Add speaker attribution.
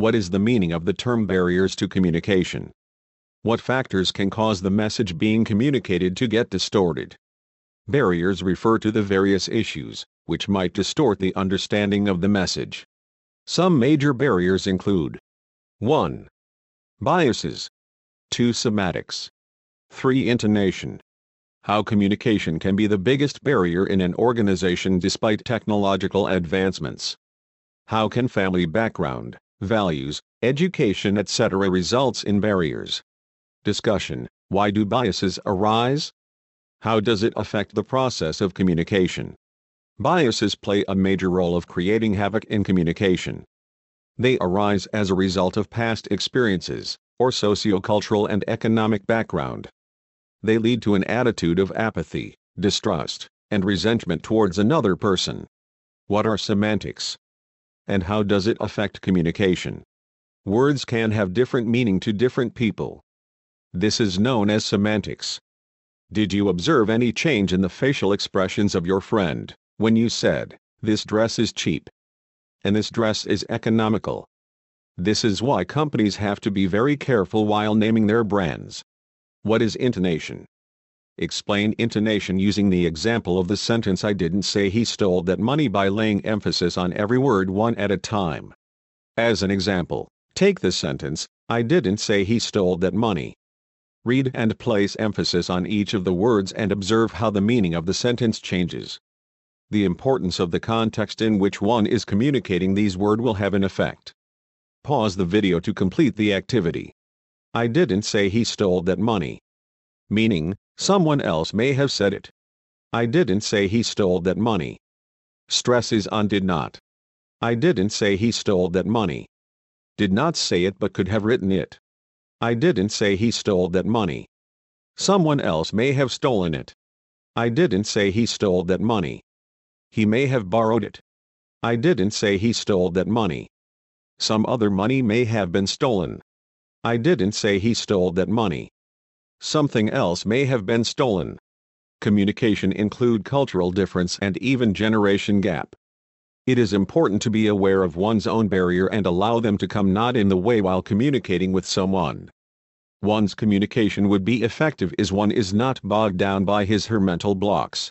Speaker 1: What is the meaning of the term barriers to communication? What factors can cause the message being communicated to get distorted? Barriers refer to the various issues which might distort the understanding of the message. Some major barriers include 1. Biases. 2. Semantics. 3. Intonation. How communication can be the biggest barrier in an organization despite technological advancements. How can family background, values, education, etc. results in barriers? Discussion. Why do biases arise? How does it affect the process of communication? Biases play a major role of creating havoc in communication. They arise as a result of past experiences, or sociocultural and economic background. They lead to an attitude of apathy, distrust, and resentment towards another person. What are semantics? And how does it affect communication? Words can have different meaning to different people. This is known as semantics. Did you observe any change in the facial expressions of your friend when you said, "This dress is cheap," and "This dress is economical"? This is why companies have to be very careful while naming their brands. What is intonation? Explain intonation using the example of the sentence "I didn't say he stole that money" by laying emphasis on every word one at a time. As an example, take the sentence, "I didn't say he stole that money." Read and place emphasis on each of the words and observe how the meaning of the sentence changes. The importance of the context in which one is communicating these words will have an effect. Pause the video to complete the activity. I didn't say he stole that money. Meaning, someone else may have said it. I didn't say he stole that money. Stress is on did not. I didn't say he stole that money. Did not say it but could have written it. I didn't say he stole that money. Someone else may have stolen it. I didn't say he stole that money. He may have borrowed it. I didn't say he stole that money. Some other money may have been stolen. I didn't say he stole that money. Something else may have been stolen. Communication include cultural difference and even generation gap. It is important to be aware of one's own barrier and allow them to come not in the way while communicating with someone. One's communication would be effective is one is not bogged down by his/her mental blocks.